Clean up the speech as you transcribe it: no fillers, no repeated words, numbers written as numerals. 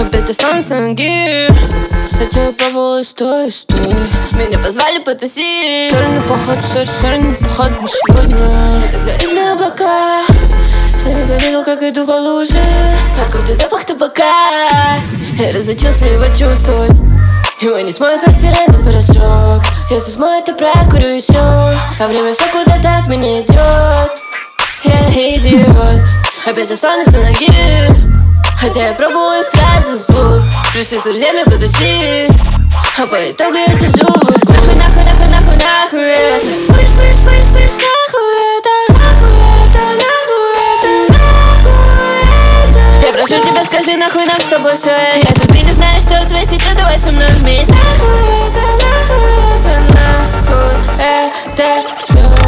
Опять останутся ноги. Хотя пробовала, стой. Меня позвали потусить. Сольный поход, сольный поход на сегодня. Это горит на облака. Все не заметил, как иду по луже. Откуда запах табака? Я разучился его чувствовать. Его не смоет в стиральный порошок. Если смоет, то прокурю еще. А время все куда-то от меня идет. Я идиот. Опять останутся ноги. Хотя я пробовала сразу с двух. Пришли с друзьями потусить. А по итогу я сижу в углу. Нахуй это. Слышь, нахуй это. Я прошу тебя, скажи, нахуй нам с тобой все это. Если ты не знаешь, что ответить, то давай со мной вместе. Нахуй это все.